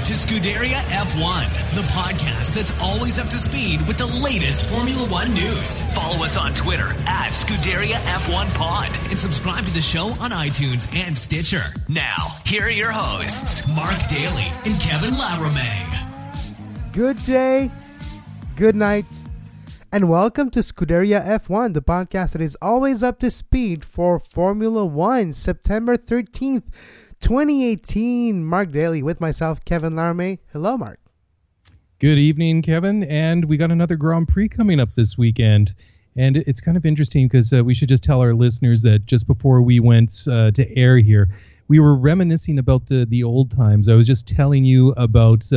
to Scuderia F1, the podcast that's always up to speed with the latest Formula One news. Follow us on Twitter at Scuderia F1 Pod and subscribe to the show on iTunes and Stitcher. Now, here are your hosts, Mark Daly and Kevin Laramie. Good day, good night, and welcome to Scuderia F1, the podcast that is always up to speed for Formula One, September 13th. 2018, Mark Daly with myself, Kevin Laramie. Hello, Mark. Good evening, Kevin. And we got another Grand Prix coming up this weekend. And it's kind of interesting because we should just tell our listeners that just before we went to air here, we were reminiscing about the old times. I was just telling you about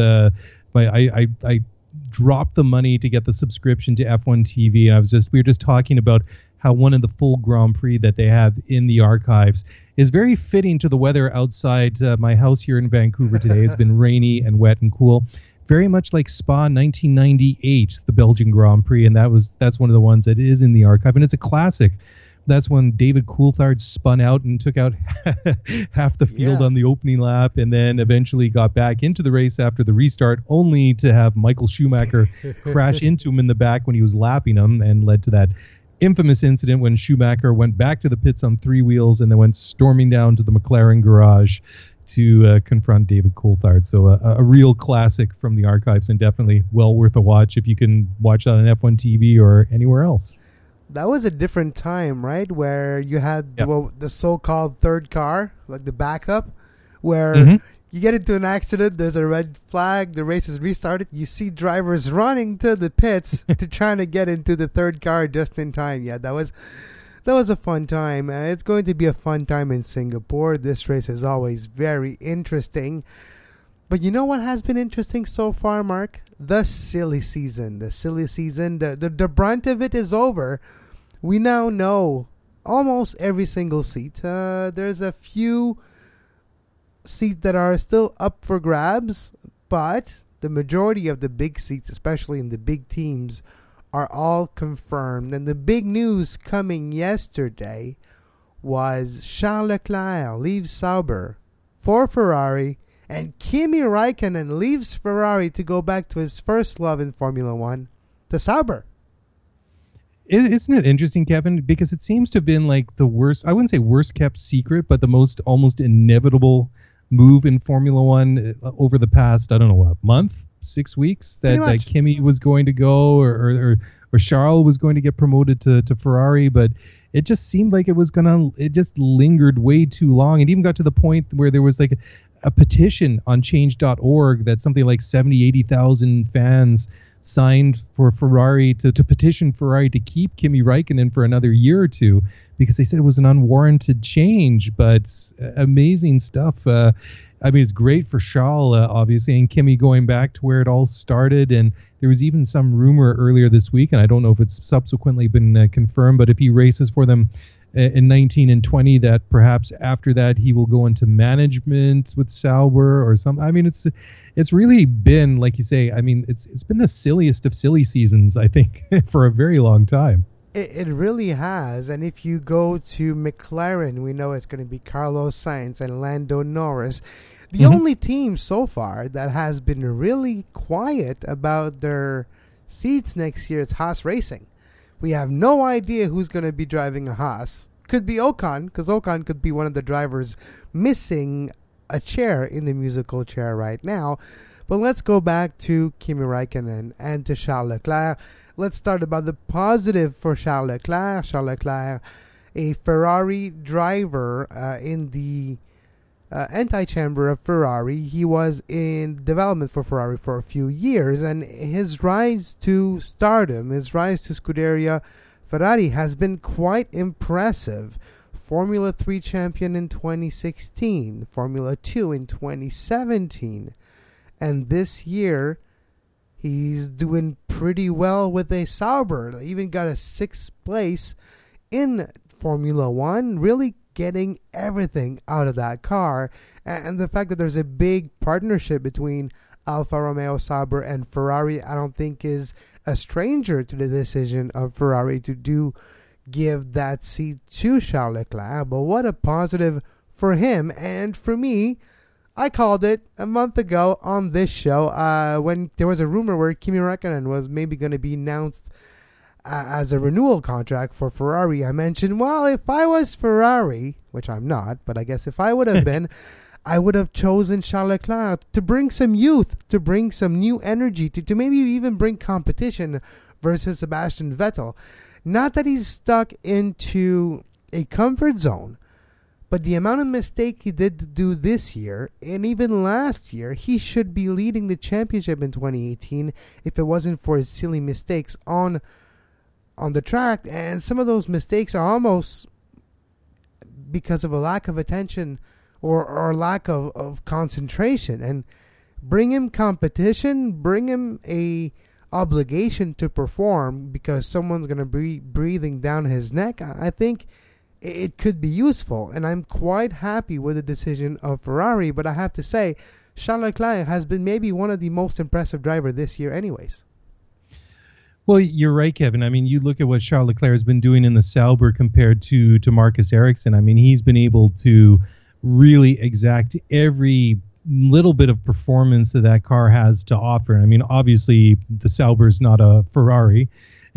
I dropped the money to get the subscription to F1 TV. And we were just talking about how one of the full Grand Prix that they have in the archives is very fitting to the weather outside my house here in Vancouver today. It's been rainy and wet and cool, very much like Spa 1998, the Belgian Grand Prix, and that's one of the ones that is in the archive, and it's a classic. That's when David Coulthard spun out and took out half the field on the opening lap, and then eventually got back into the race after the restart, only to have Michael Schumacher crash into him in the back when he was lapping him, and led to that infamous incident when Schumacher went back to the pits on three wheels and then went storming down to the McLaren garage to confront David Coulthard. So a real classic from the archives, and definitely well worth a watch if you can watch that on F1 TV or anywhere else. That was a different time, right? Where you had the so-called third car, like the backup, where you get into an accident, there's a red flag, the race is restarted, you see drivers running to the pits to try to get into the third car just in time. Yeah, that was a fun time. It's going to be a fun time in Singapore. This race is always very interesting. But you know what has been interesting so far, Mark? The silly season. The brunt of it is over. We now know almost every single seat. There's a few seats that are still up for grabs, but the majority of the big seats, especially in the big teams, are all confirmed. And the big news coming yesterday was Charles Leclerc leaves Sauber for Ferrari, and Kimi Räikkönen leaves Ferrari to go back to his first love in Formula One, to Sauber. Isn't it interesting, Kevin? Because it seems to have been like the worst, I wouldn't say worst kept secret, but the most almost inevitable move in Formula One over the past, I don't know what, month, 6 weeks, that Kimi was going to go or Charles was going to get promoted to Ferrari, but it just seemed like it just lingered way too long. It even got to the point where there was like a petition on change.org that something like 80,000 fans signed for Ferrari to petition Ferrari to keep Kimi Räikkönen for another year or two, because they said it was an unwarranted change. But amazing stuff. I mean, it's great for Charles, obviously, and Kimi going back to where it all started. And there was even some rumor earlier this week, and I don't know if it's subsequently been confirmed, but if he races for them in 19 and 20, that perhaps after that he will go into management with Sauber or something. I mean, it's really been, like you say, I mean, it's been the silliest of silly seasons, I think, for a very long time. It really has. And if you go to McLaren, we know it's going to be Carlos Sainz and Lando Norris. The only team so far that has been really quiet about their seats next year is Haas Racing. We have no idea who's going to be driving a Haas. Could be Ocon, because Ocon could be one of the drivers missing a chair in the musical chair right now. But let's go back to Kimi Räikkönen and to Charles Leclerc. Let's start about the positive for Charles Leclerc. Charles Leclerc, a Ferrari driver in the antechamber of Ferrari. He was in development for Ferrari for a few years, and his rise to stardom, his rise to Scuderia Ferrari has been quite impressive. Formula 3 champion in 2016, Formula 2 in 2017, and this year he's doing pretty well with a Sauber. Even got a 6th place in Formula 1, really getting everything out of that car. And the fact that there's a big partnership between Alfa Romeo Sauber and Ferrari, I don't think is a stranger to the decision of Ferrari to give that seat to Charles Leclerc. But what a positive for him. And for me, I called it a month ago on this show when there was a rumor where Kimi Räikkönen was maybe going to be announced as a renewal contract for Ferrari. I mentioned, well, if I was Ferrari, which I'm not, but I guess if I would have been, I would have chosen Charles Leclerc to bring some youth, to bring some new energy, to maybe even bring competition versus Sebastian Vettel. Not that he's stuck into a comfort zone, but the amount of mistake he did do this year and even last year, he should be leading the championship in 2018 if it wasn't for his silly mistakes on the track. And some of those mistakes are almost because of a lack of attention or lack of concentration. And bring him competition, bring him a obligation to perform because someone's going to be breathing down his neck. I think it could be useful, and I'm quite happy with the decision of Ferrari. But I have to say, Charles Leclerc has been maybe one of the most impressive drivers this year anyways. Well, you're right, Kevin. I mean, you look at what Charles Leclerc has been doing in the Sauber compared to Marcus Ericsson. I mean, he's been able to really exact every little bit of performance that car has to offer. And I mean, obviously, the Sauber is not a Ferrari.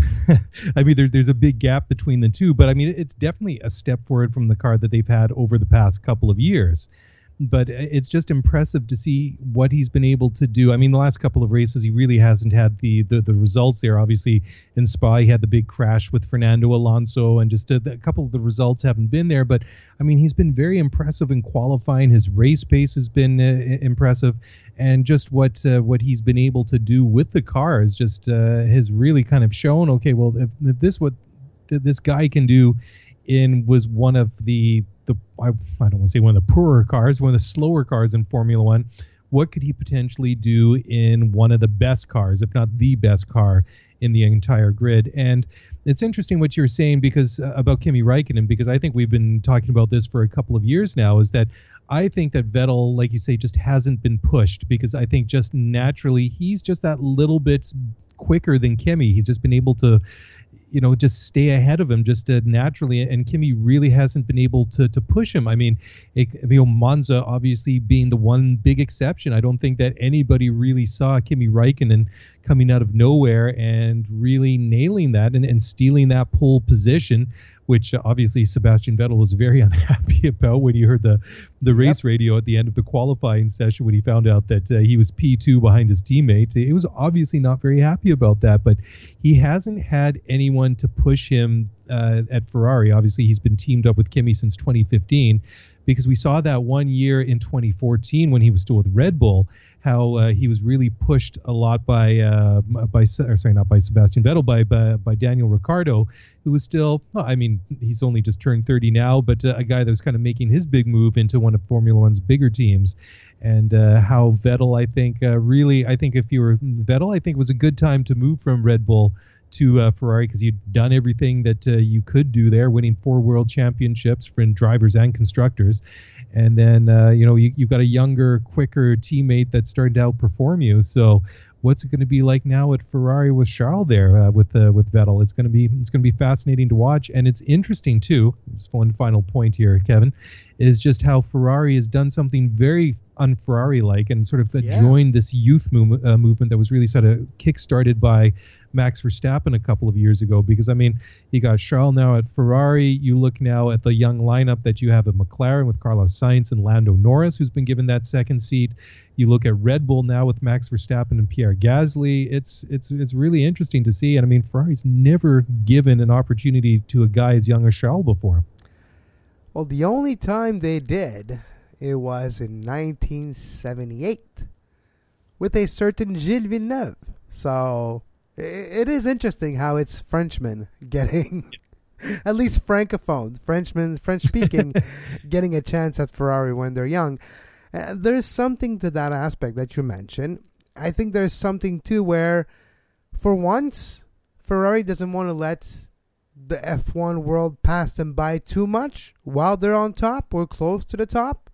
I mean, there's a big gap between the two, but I mean, it's definitely a step forward from the car that they've had over the past couple of years. But it's just impressive to see what he's been able to do. I mean, the last couple of races, he really hasn't had the results there. Obviously, in Spa, he had the big crash with Fernando Alonso, and just a couple of the results haven't been there. But, I mean, he's been very impressive in qualifying. His race pace has been impressive. And just what he's been able to do with the car is just has really kind of shown, okay, well, if what this guy can do was one of I don't want to say one of the poorer cars, one of the slower cars in Formula One, what could he potentially do in one of the best cars, if not the best car in the entire grid? And it's interesting what you're saying because about Kimi Räikkönen, because I think we've been talking about this for a couple of years now, is that I think that Vettel, like you say, just hasn't been pushed because I think just naturally he's just that little bit quicker than Kimi. He's just been able to just stay ahead of him just naturally, and Kimi really hasn't been able to push him. I mean, Monza obviously being the one big exception. I don't think that anybody really saw Kimi Räikkönen coming out of nowhere and really nailing that and stealing that pole position, which obviously Sebastian Vettel was very unhappy about when he heard the race radio at the end of the qualifying session when he found out that he was P2 behind his teammates. He was obviously not very happy about that, but he hasn't had anyone to push him at Ferrari. Obviously, he's been teamed up with Kimi since 2015 because we saw that one year in 2014 when he was still with Red Bull, how he was really pushed a lot by not by Sebastian Vettel, by Daniel Ricciardo, who was still, I mean, he's only just turned 30 now, but a guy that was kind of making his big move into one of Formula One's bigger teams. And how Vettel, I think if you were Vettel, I think it was a good time to move from Red Bull to Ferrari because you'd done everything that you could do there, winning 4 world championships for drivers and constructors. And then, you've got a younger, quicker teammate that's starting to outperform you. So what's it going to be like now at Ferrari with Charles there with Vettel? It's going to be fascinating to watch. And it's interesting, too, just one final point here, Kevin, is just how Ferrari has done something very un-Ferrari-like and sort of joined this youth movement that was really sort of kick-started by Max Verstappen a couple of years ago. Because, I mean, you got Charles now at Ferrari. You look now at the young lineup that you have at McLaren with Carlos Sainz and Lando Norris, who's been given that second seat. You look at Red Bull now with Max Verstappen and Pierre Gasly. It's really interesting to see. And, I mean, Ferrari's never given an opportunity to a guy as young as Charles before. Well, the only time they did, it was in 1978 with a certain Gilles Villeneuve. So it is interesting how it's Frenchmen getting, at least Francophones, French-speaking, getting a chance at Ferrari when they're young. There's something to that aspect that you mentioned. I think there's something, too, where for once, Ferrari doesn't want to let the F1 world pass them by too much while they're on top or close to the top.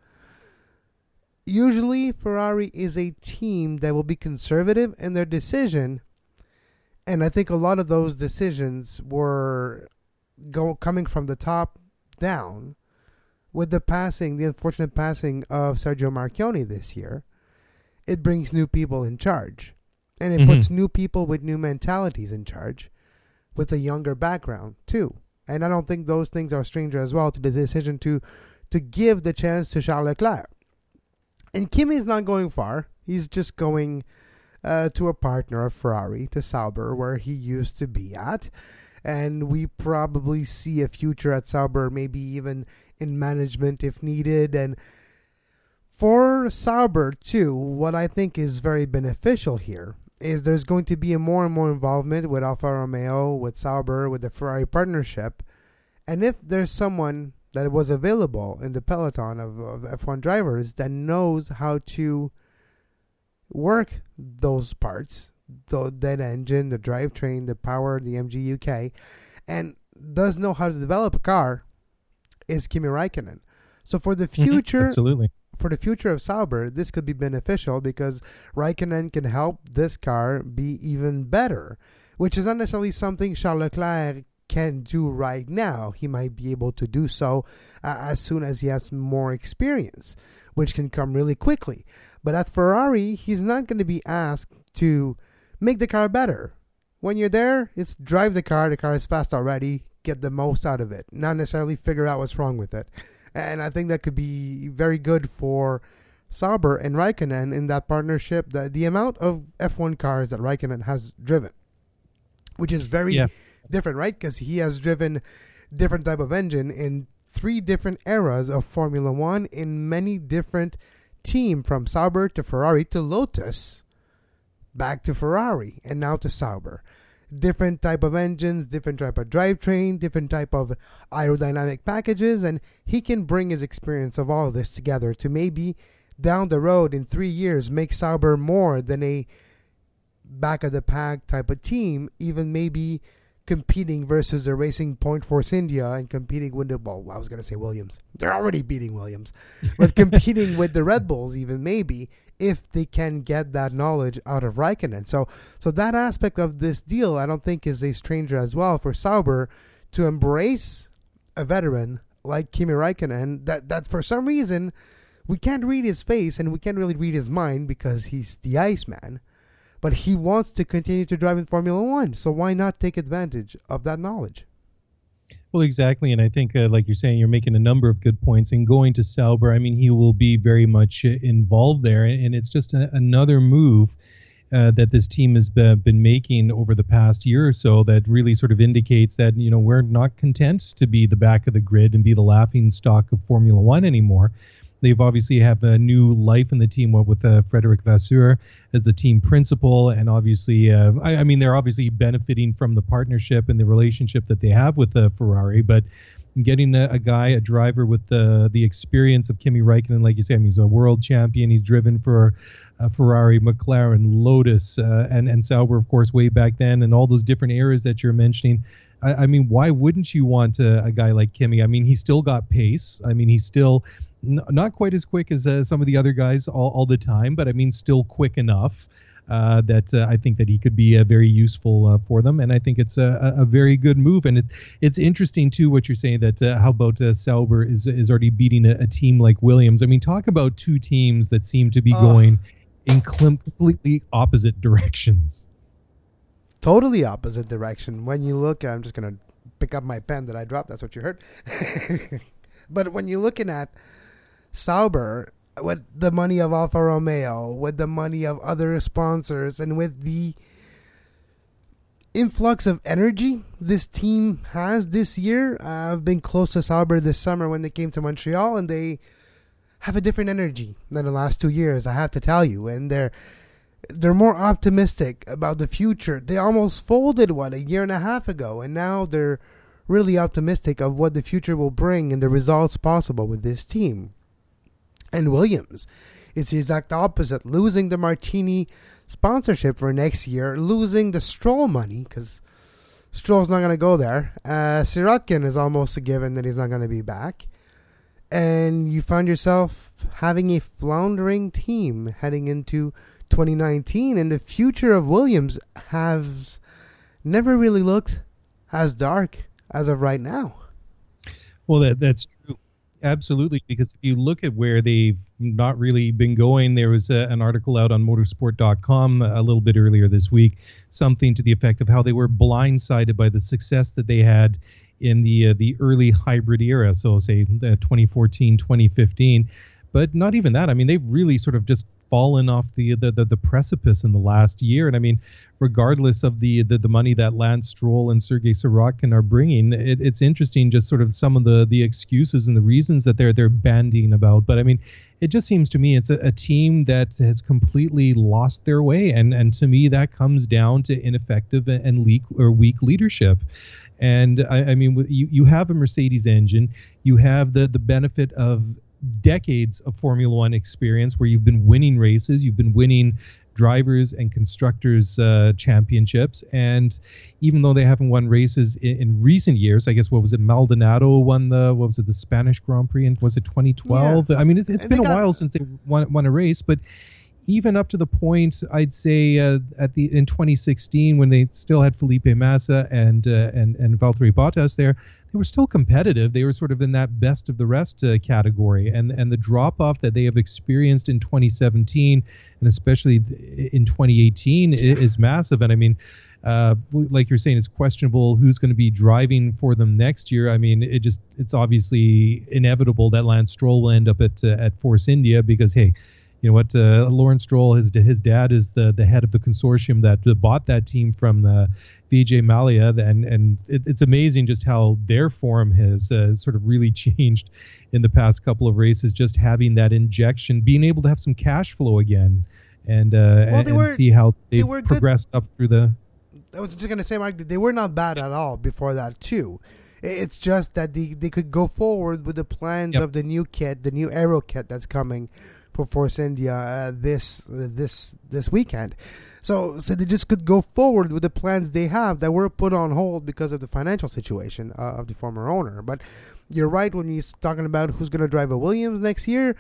Usually, Ferrari is a team that will be conservative in their decision, and I think a lot of those decisions were coming from the top down. with the unfortunate passing of Sergio Marchionne this year, it brings new people in charge. And it puts new people with new mentalities in charge with a younger background, too. And I don't think those things are stranger as well to the decision to give the chance to Charles Leclerc. And Kimi is not going far. He's just going to a partner of Ferrari, to Sauber, where he used to be at. And we probably see a future at Sauber, maybe even in management if needed. And for Sauber, too, what I think is very beneficial here is there's going to be a more and more involvement with Alfa Romeo, with Sauber, with the Ferrari partnership. And if there's someone that was available in the peloton of F1 drivers that knows how to work those parts, that engine, the drivetrain, the power, the MG UK, and does know how to develop a car, is Kimi Räikkönen. So for the future, absolutely. For the future of Sauber, this could be beneficial because Räikkönen can help this car be even better, which is not necessarily something Charles Leclerc can do right now. He might be able to do so as soon as he has more experience, which can come really quickly. But at Ferrari, he's not going to be asked to make the car better. When you're there, it's drive the car is fast already, get the most out of it, not necessarily figure out what's wrong with it. And I think that could be very good for Sauber and Räikkönen in that partnership. The amount of F1 cars that Räikkönen has driven, which is very different, right? Because he has driven different type of engine in 3 different eras of Formula One in many different teams, from Sauber to Ferrari to Lotus, back to Ferrari, and now to Sauber. Different type of engines, different type of drivetrain, different type of aerodynamic packages, and he can bring his experience of all of this together to maybe down the road in 3 years make Sauber more than a back of the pack type of team, even maybe competing versus the Racing Point Force India and competing with I was going to say Williams. They're already beating Williams. But competing with the Red Bulls even maybe, if they can get that knowledge out of Räikkönen. So that aspect of this deal I don't think is a stranger as well for Sauber to embrace a veteran like Kimi Räikkönen that for some reason we can't read his face and we can't really read his mind because he's the Iceman. But he wants to continue to drive in Formula One, so why not take advantage of that knowledge? Well, exactly, and I think, like you're saying, you're making a number of good points. And going to Sauber, I mean, he will be very much involved there, and it's just another move that this team has been making over the past year or so that really sort of indicates that, you know, we're not content to be the back of the grid and be the laughing stock of Formula One anymore. They've obviously have a new life in the team with Frederic Vasseur as the team principal. And obviously, I mean, they're obviously benefiting from the partnership and the relationship that they have with Ferrari. But getting a driver with the experience of Kimi Räikkönen, like you said, I mean, he's a world champion. He's driven for Ferrari, McLaren, Lotus, and Sauber, of course, way back then, and all those different eras that you're mentioning. I mean, why wouldn't you want a guy like Kimi? I mean, he's still got pace. I mean, he's still not quite as quick as some of the other guys all the time, but I mean, still quick enough that I think that he could be very useful for them. And I think it's a very good move. And it's interesting, too, what you're saying, that how about Sauber is already beating a team like Williams. I mean, talk about 2 teams that seem to be going in completely opposite directions. Totally opposite direction. When you look, I'm just going to pick up my pen that I dropped. That's what you heard. But when you're looking at Sauber, with the money of Alfa Romeo, with the money of other sponsors, and with the influx of energy this team has this year, I've been close to Sauber this summer when they came to Montreal, and they have a different energy than the last 2 years, I have to tell you. And they're more optimistic about the future. They almost folded, a year and a half ago, and now they're really optimistic of what the future will bring and the results possible with this team. And Williams, it's the exact opposite. Losing the Martini sponsorship for next year, losing the Stroll money, because Stroll's not going to go there. Sirotkin is almost a given that he's not going to be back. And you find yourself having a floundering team heading into 2019, and the future of Williams has never really looked as dark as of right now. Well, that's true. Absolutely, because if you look at where they've not really been going, there was an article out on motorsport.com a little bit earlier this week, something to the effect of how they were blindsided by the success that they had in the early hybrid era, so say 2014, 2015. But not even that. I mean, they've really sort of just fallen off the precipice in the last year. And I mean, regardless of the money that Lance Stroll and Sergei Sorokin are bringing, it's interesting just sort of some of the excuses and the reasons that they're bandying about. But I mean, it just seems to me it's a team that has completely lost their way, and to me that comes down to ineffective and weak leadership. And I mean, you have a Mercedes engine, you have the benefit of decades of Formula One experience where you've been winning races, you've been winning drivers and constructors championships, and even though they haven't won races in recent years, I guess Maldonado won the Spanish Grand Prix, and was it 2012? Yeah. I mean, it's been a while since they won a race, but even up to the point, I'd say in 2016, when they still had Felipe Massa and Valtteri Bottas there, they were still competitive. They were sort of in that best of the rest category, and the drop off that they have experienced in 2017 and especially in 2018 is massive. And I mean, like you're saying, it's questionable who's going to be driving for them next year. I mean, it's obviously inevitable that Lance Stroll will end up at Force India because, hey, you know what? Lawrence Stroll, his dad is the head of the consortium that bought that team from the Vijay Mallya, and it's amazing just how their form has sort of really changed in the past couple of races. Just having that injection, being able to have some cash flow again, and see how they've progressed up through the. I was just going to say, Mark, they were not bad at all before that too. It's just that they could go forward with the plans of the new kit, the new Aero kit that's coming for Force India this weekend. So they just could go forward with the plans they have that were put on hold because of the financial situation of the former owner. But you're right when you're talking about who's going to drive a Williams next year.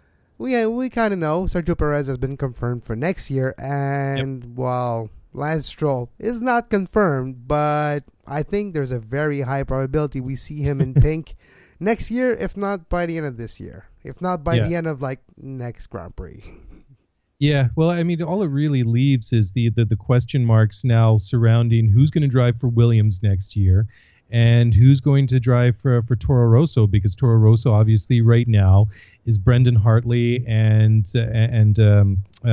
We kind of know Sergio Perez has been confirmed for next year, and well, Lance Stroll is not confirmed, but I think there's a very high probability we see him in pink next year, if not by the end of this year. If not by the end of next Grand Prix. Yeah, well, I mean, all it really leaves is the question marks now surrounding who's going to drive for Williams next year and who's going to drive for Toro Rosso, because Toro Rosso obviously right now is Brendan Hartley and Brendan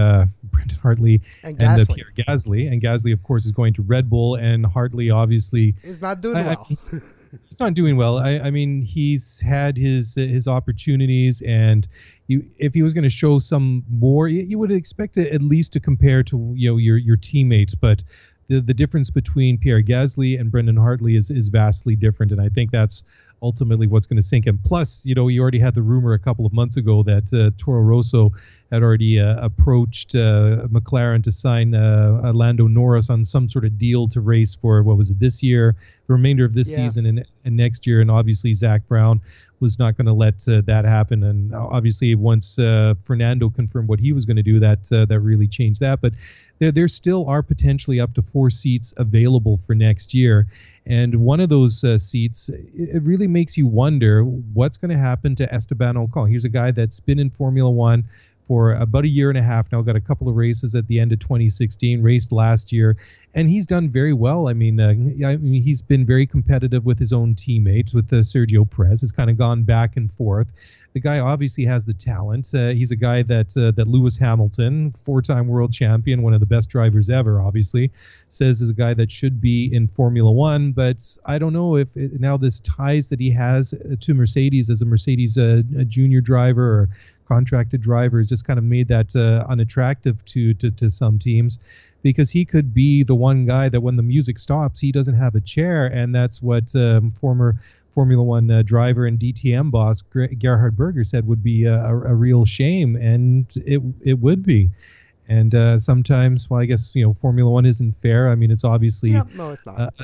Hartley and Pierre Gasly. And Gasly, of course, is going to Red Bull, and Hartley obviously is not doing well. He's not doing well. I mean, he's had his opportunities, and if he was going to show some more, you would expect it at least to compare to your teammates. But the difference between Pierre Gasly and Brendan Hartley is vastly different, and I think that's ultimately what's going to sink him. Plus, you already had the rumor a couple of months ago that Toro Rosso had already approached McLaren to sign Lando Norris on some sort of deal to race for, this year, the remainder of this season and next year. And obviously Zach Brown was not going to let that happen. And obviously once Fernando confirmed what he was going to do, that really changed that. But there still are potentially up to 4 seats available for next year. And one of those seats, it really makes you wonder what's going to happen to Esteban Ocon. Here's a guy that's been in Formula One for about a year and a half now, got a couple of races at the end of 2016, raced last year, and he's done very well. I mean, he's been very competitive with his own teammates, with Sergio Perez. It's kind of gone back and forth. The guy obviously has the talent. He's a guy that Lewis Hamilton, 4-time world champion, one of the best drivers ever, obviously, says is a guy that should be in Formula One. But I don't know if now this ties that he has to Mercedes as a Mercedes a junior driver or contracted driver has just kind of made that unattractive to some teams, because he could be the one guy that when the music stops, he doesn't have a chair. And that's what former Formula One driver and DTM boss Gerhard Berger said would be a real shame, and it would be. And sometimes, well, I guess Formula One isn't fair. I mean, it's obviously no, it's not.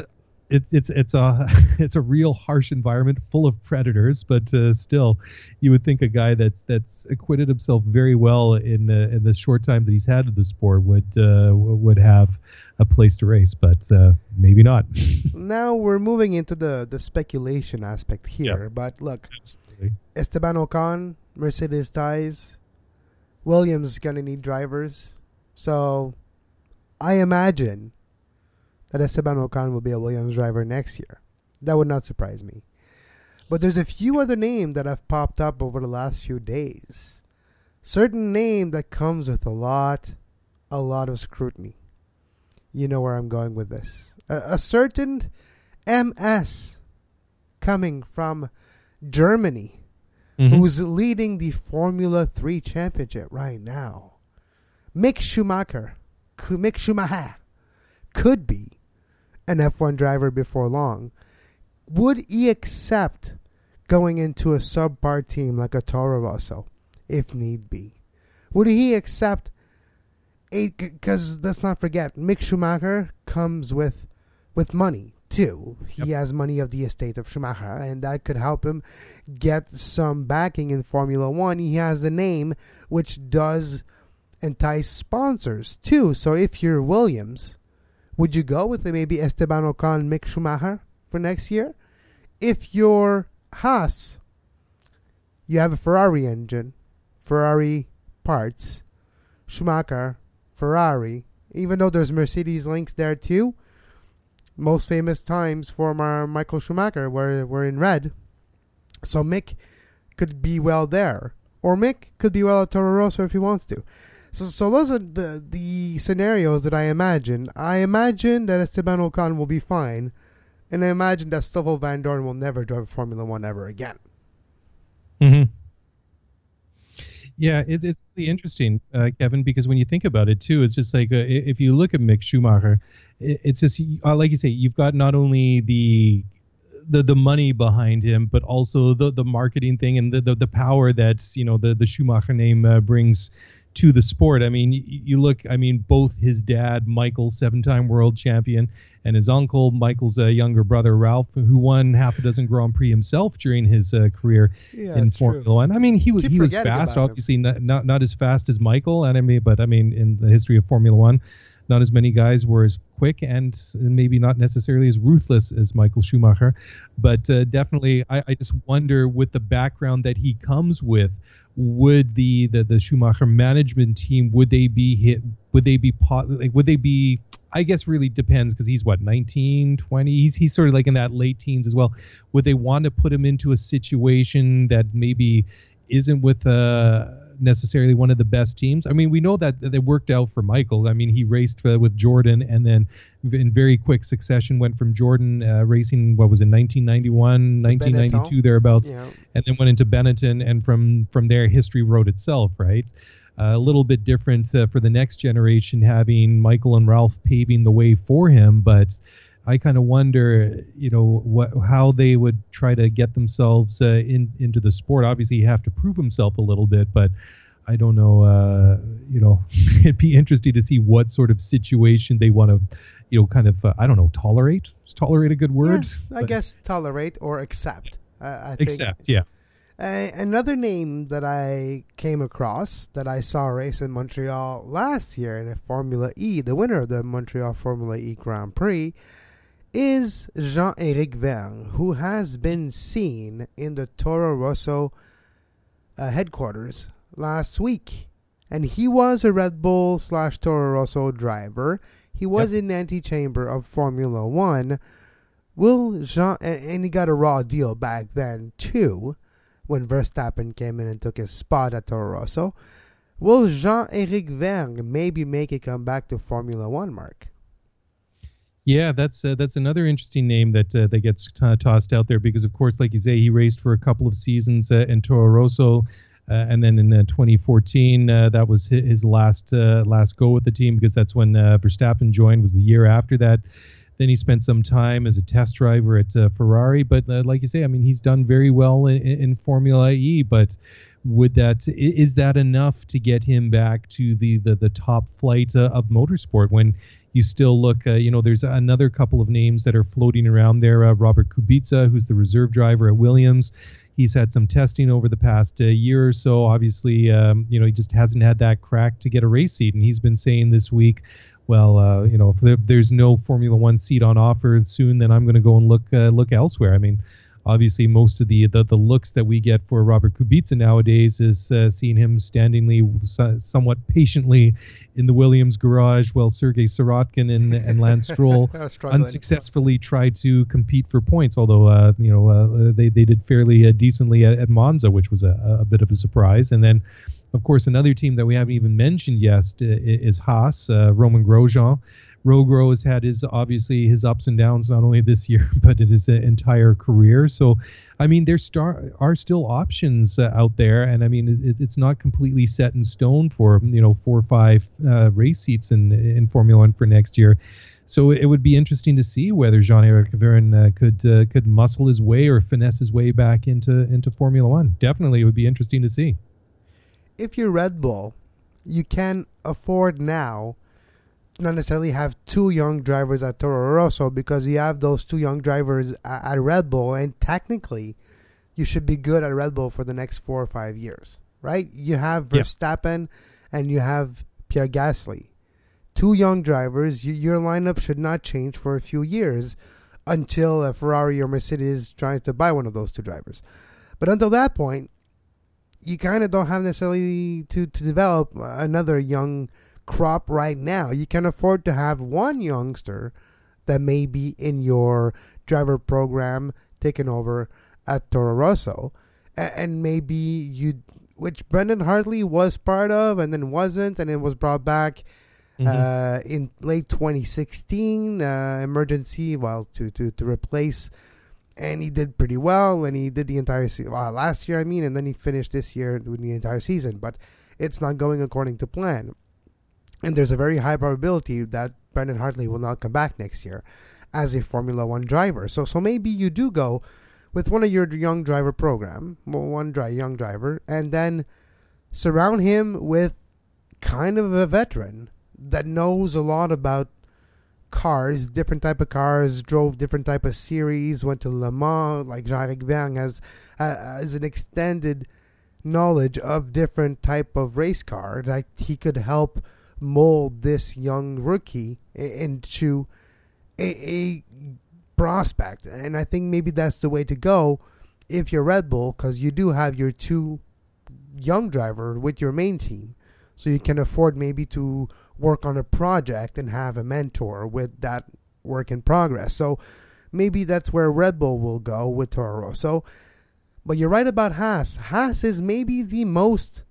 it's a it's a real harsh environment full of predators, but still, you would think a guy that's acquitted himself very well in the short time that he's had in the sport would have a place to race, but maybe not. Now we're moving into the speculation aspect here, but look, absolutely. Esteban Ocon, Mercedes ties, Williams is gonna need drivers, so I imagine that Esteban Ocon will be a Williams driver next year. That would not surprise me. But there's a few other names that have popped up over the last few days. Certain name that comes with a lot of scrutiny. You know where I'm going with this. A certain MS coming from Germany, who's leading the Formula 3 championship right now. Mick Schumacher could be an F1 driver before long. Would he accept going into a subpar team like a Toro Rosso if need be? Would he accept it? Because let's not forget, Mick Schumacher comes with money too. He has money of the estate of Schumacher, and that could help him get some backing in Formula 1. He has a name which does entice sponsors too. So if you're Williams, would you go with maybe Esteban Ocon, Mick Schumacher for next year? If you're Haas, you have a Ferrari engine, Ferrari parts, Schumacher, Ferrari, even though there's Mercedes links there too. Most famous times for Michael Schumacher were in red. So Mick could be well there. Or Mick could be well at Toro Rosso if he wants to. So those are the scenarios that I imagine. I imagine that Esteban Ocon will be fine. And I imagine that Stoffel Van Dorn will never drive Formula 1 ever again. Mm-hmm. Yeah, it's really interesting, Kevin, because when you think about it, too, it's just like if you look at Mick Schumacher, it's just, like you say, you've got not only the money behind him, but also the marketing thing and the power that, the Schumacher name brings to the sport. I mean, you look, both his dad, Michael, 7-time world champion, and his uncle, Michael's younger brother, Ralph, who won half a dozen Grand Prix himself during his career in Formula 1. I mean, he was fast, obviously not as fast as Michael, but in the history of Formula 1, not as many guys were as quick and maybe not necessarily as ruthless as Michael Schumacher. But definitely, I just wonder, with the background that he comes with, would the Schumacher management team, would they be, I guess really depends, because he's 19, 20, he's sort of like in that late teens as well. Would they want to put him into a situation that maybe isn't with necessarily one of the best teams? I mean, we know that it worked out for Michael. I mean, he raced with Jordan, and then in very quick succession went from Jordan racing, what was it, 1991, 1992, thereabouts, and then went into Benetton, and from there, history wrote itself, right? A little bit different for the next generation, having Michael and Ralph paving the way for him, but I kind of wonder, how they would try to get themselves into the sport. Obviously, you have to prove himself a little bit, but I don't know. It'd be interesting to see what sort of situation they want to, I don't know, tolerate. Is tolerate a good word? Yeah, I guess tolerate or accept. Accept, yeah. Another name that I came across that I saw race in Montreal last year in a Formula E, the winner of the Montreal Formula E Grand Prix, is Jean-Éric Vergne, who has been seen in the Toro Rosso headquarters last week. And he was a Red Bull / Toro Rosso driver. He was in the antechamber of Formula 1. And he got a raw deal back then too, when Verstappen came in and took his spot at Toro Rosso. Will Jean-Éric Vergne maybe make a comeback to Formula 1, Mark? Yeah, that's another interesting name that gets tossed out there, because, of course, like you say, he raced for a couple of seasons in Toro Rosso, and then in 2014, that was his last go with the team, because that's when Verstappen joined, was the year after that. Then he spent some time as a test driver at Ferrari, but like you say, I mean, he's done very well in Formula E, but is that enough to get him back to the top flight of motorsport, when you still look, there's another couple of names that are floating around there. Robert Kubica, who's the reserve driver at Williams. He's had some testing over the past year or so. Obviously, he just hasn't had that crack to get a race seat. And he's been saying this week, well, if there's no Formula One seat on offer soon, then I'm going to go and look elsewhere. I mean, obviously, most of the looks that we get for Robert Kubica nowadays is seeing him standing somewhat patiently in the Williams garage while Sergei Sirotkin and Lance Stroll unsuccessfully tried to compete for points. Although they did fairly decently at Monza, which was a bit of a surprise. And then, of course, another team that we haven't even mentioned yet is Haas. Romain Grosjean. Rogro has had his ups and downs, not only this year, but in his entire career. So, I mean, there are still options out there. And I mean, it's not completely set in stone for, 4 or 5 race seats in Formula One for next year. So it would be interesting to see whether Jean-Eric Vergne could muscle his way or finesse his way back into Formula One. Definitely, it would be interesting to see. If you're Red Bull, you can afford now not necessarily have 2 young drivers at Toro Rosso, because you have those 2 young drivers at Red Bull, and technically you should be good at Red Bull for the next 4 or 5 years, right? You have Verstappen and you have Pierre Gasly. 2 young drivers. Your lineup should not change for a few years until a Ferrari or Mercedes tries to buy one of those 2 drivers. But until that point, you kind of don't have necessarily to develop another young crop right now. You can afford to have 1 youngster that may be in your driver program taken over at Toro Rosso, and maybe which Brendan Hartley was part of and then wasn't, and then was brought back in late 2016 emergency to replace, and he did pretty well, and he did the entire last year, and then he finished this year with the entire season, but it's not going according to plan. And there's a very high probability that Brendan Hartley will not come back next year as a Formula One driver. So maybe you do go with one of your young driver program, young driver, and then surround him with kind of a veteran that knows a lot about cars, different type of cars, drove different type of series, went to Le Mans, like Jean-Eric Vergne has an extended knowledge of different type of race car that he could help mold this young rookie into a prospect. And I think maybe that's the way to go if you're Red Bull, because you do have your 2 young driver with your main team, so you can afford maybe to work on a project and have a mentor with that work in progress. So maybe that's where Red Bull will go with Toro Rosso. But you're right about Haas. Haas is maybe the most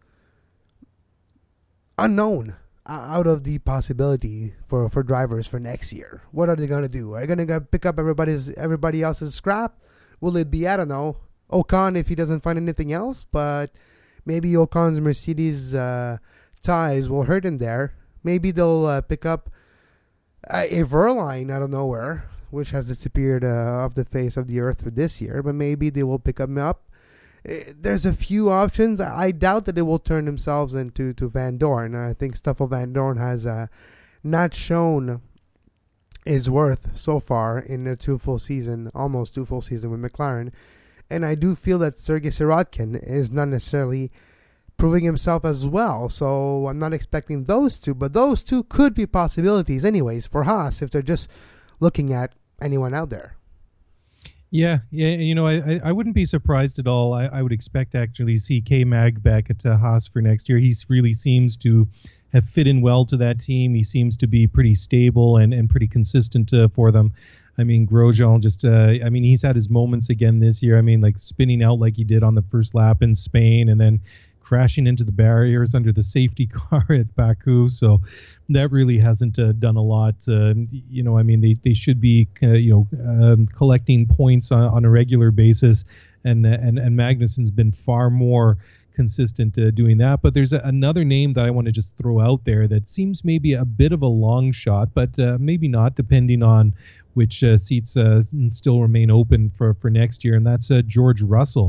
unknown out of the possibility for drivers for next year. What are they going to do? Are they going to pick up everybody else's scrap? Will it be, I don't know, Ocon if he doesn't find anything else? But maybe Ocon's Mercedes ties will hurt him there. Maybe they'll pick up a Verline out of nowhere, which has disappeared off the face of the earth for this year. But maybe they will pick him up. There's a few options. I doubt that they will turn themselves into Van Dorn. I think Stoffel Van Dorn has not shown his worth so far in almost 2 full season with McLaren. And I do feel that Sergei Sirotkin is not necessarily proving himself as well. So I'm not expecting those 2, but those 2 could be possibilities anyways for Haas if they're just looking at anyone out there. Yeah, I wouldn't be surprised at all. I would expect actually to see K-Mag back at Haas for next year. He really seems to have fit in well to that team. He seems to be pretty stable and pretty consistent for them. I mean, Grosjean he's had his moments again this year. I mean, like spinning out like he did on the first lap in Spain and then crashing into the barriers under the safety car at Baku. So that really hasn't done a lot. They should be, collecting points on a regular basis. And Magnussen's been far more consistent doing that. But there's another name that I want to just throw out there that seems maybe a bit of a long shot, but maybe not, depending on which seats still remain open for next year. And that's George Russell,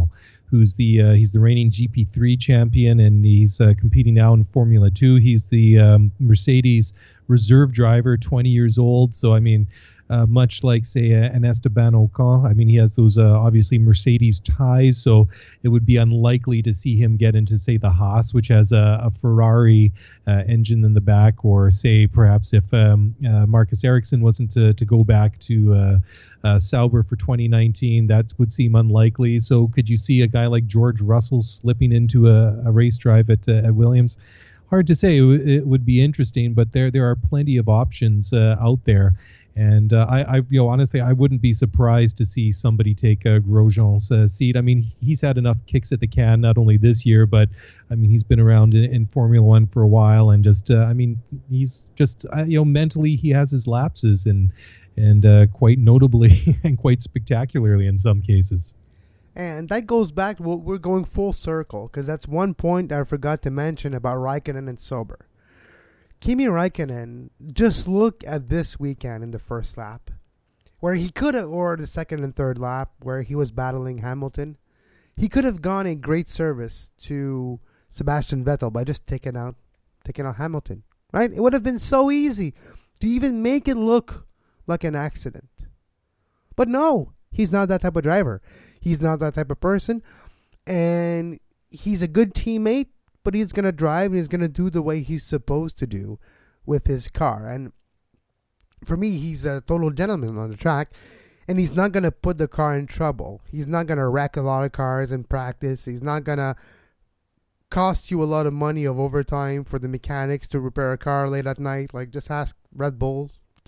who's he's the reigning GP3 champion, and he's competing now in Formula 2. He's the Mercedes reserve driver, 20 years old. So, I mean, much like, say, an Esteban Ocon, I mean, he has those obviously Mercedes ties, so it would be unlikely to see him get into, say, the Haas, which has a Ferrari engine in the back, or say perhaps if Marcus Ericsson wasn't to go back to Sauber for 2019, that would seem unlikely. So could you see a guy like George Russell slipping into a race drive at Williams? Hard to say. It would be interesting, but there are plenty of options out there. And I honestly, I wouldn't be surprised to see somebody take Grosjean's seat. I mean, he's had enough kicks at the can, not only this year, but I mean, he's been around in Formula One for a while, and just, I mean, he's just, mentally he has his lapses, and quite notably and quite spectacularly in some cases. And that goes back to what we're going full circle, because that's one point I forgot to mention about Raikkonen and Sauber. Kimi Raikkonen, just look at this weekend in the first lap, where he could have, or the second and third lap, where he was battling Hamilton. He could have gone a great service to Sebastian Vettel by just taking out Hamilton, right? It would have been so easy to even make it look like an accident. But no, he's not that type of driver. He's not that type of person, and he's a good teammate. But he's going to drive, and he's going to do the way he's supposed to do with his car. And for me, he's a total gentleman on the track, and he's not going to put the car in trouble. He's not going to wreck a lot of cars in practice. He's not going to cost you a lot of money of overtime for the mechanics to repair a car late at night. Like, just ask Red Bull.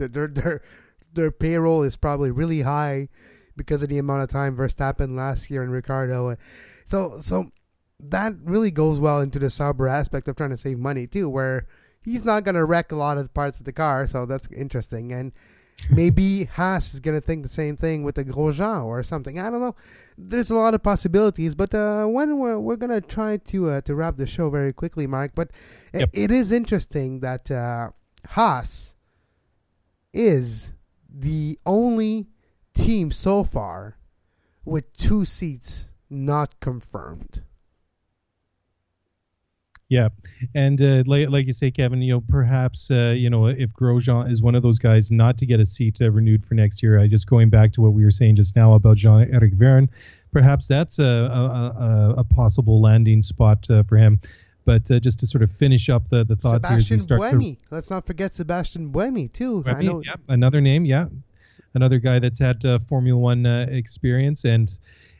Their payroll is probably really high because of the amount of time Verstappen last year and Ricciardo. So that really goes well into the Sauber aspect of trying to save money too, where he's not going to wreck a lot of parts of the car. So that's interesting. And maybe Haas is going to think the same thing with the Grosjean or something. I don't know. There's a lot of possibilities, but when we're going to try to wrap the show very quickly, Mark. But yep. It is interesting that Haas is the only team so far with 2 seats not confirmed. Yeah, and like you say, Kevin, perhaps, if Grosjean is one of those guys not to get a seat renewed for next year, just going back to what we were saying just now about Jean-Eric Vergne, perhaps that's a possible landing spot for him. But just to sort of finish up the thoughts Sebastian here. Sebastian Buemi. Let's not forget Sebastian Buemi, too. Buemi, I know. Yeah, another name, yeah. Another guy that's had Formula One experience, and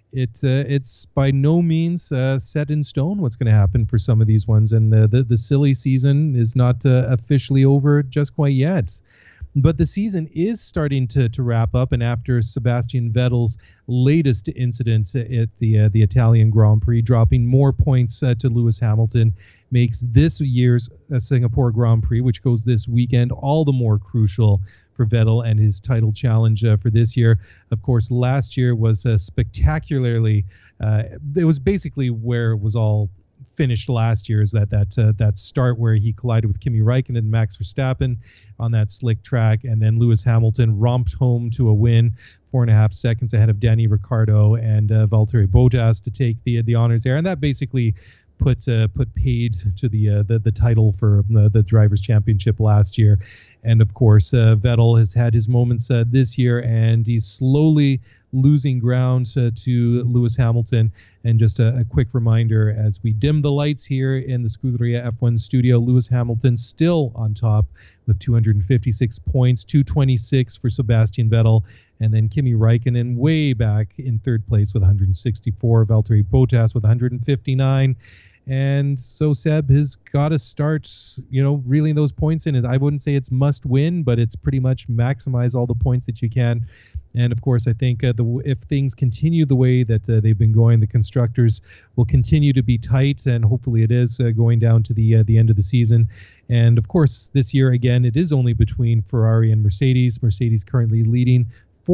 it's by no means set in stone what's going to happen for some of these ones, and the silly season is not officially over just quite yet. But the season is starting to wrap up, and after Sebastian Vettel's latest incident at the Italian Grand Prix, dropping more points to Lewis Hamilton, makes this year's Singapore Grand Prix, which goes this weekend, all the more crucial for Vettel and his title challenge for this year. Of course, last year was spectacularly. It was basically where it was all finished last year, is that start where he collided with Kimi Raikkonen and Max Verstappen on that slick track, and then Lewis Hamilton romped home to a win, 4.5 seconds ahead of Danny Ricciardo and Valtteri Bottas to take the honors there, and that basically put paid to the title for the Drivers' Championship last year. And of course, Vettel has had his moments this year, and he's slowly losing ground to Lewis Hamilton. And just a quick reminder, as we dim the lights here in the Scuderia F1 studio, Lewis Hamilton still on top with 256 points, 226 for Sebastian Vettel, and then Kimi Raikkonen way back in third place with 164, Valtteri Bottas with 159. And so Seb has got to start, reeling those points in. And I wouldn't say it's must win, but it's pretty much maximize all the points that you can. And of course, I think if things continue the way that they've been going, the constructors will continue to be tight, and hopefully it is going down to the end of the season. And of course, this year again, it is only between Ferrari and Mercedes. Mercedes currently leading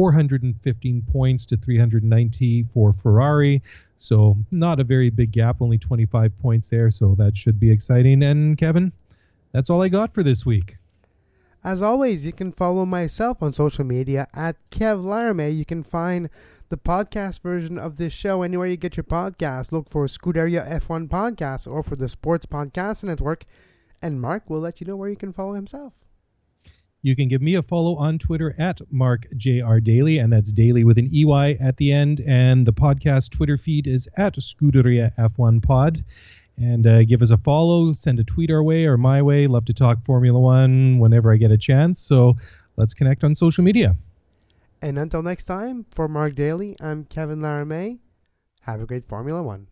415 points to 390 for Ferrari. So not a very big gap, only 25 points there. So that should be exciting. And Kevin, that's all I got for this week. As always, you can follow myself on social media at Kev Laramie. You can find the podcast version of this show anywhere you get your podcast. Look for Scuderia F1 Podcast or for the Sports Podcast Network. And Mark will let you know where you can follow himself. You can give me a follow on Twitter at MarkJRDaily, and that's daily with an EY at the end. And the podcast Twitter feed is at Scuderia F1 Pod. And give us a follow, send a tweet our way or my way. Love to talk Formula One whenever I get a chance. So let's connect on social media. And until next time, for Mark Daly, I'm Kevin Laramie. Have a great Formula One.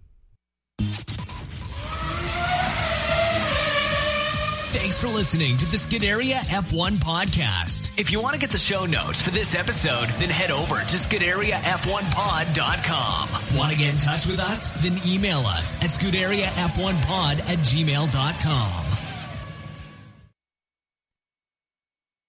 Thanks for listening to the Scuderia F1 podcast. If you want to get the show notes for this episode, then head over to ScuderiaF1pod.com. Want to get in touch with us? Then email us at ScuderiaF1pod@gmail.com.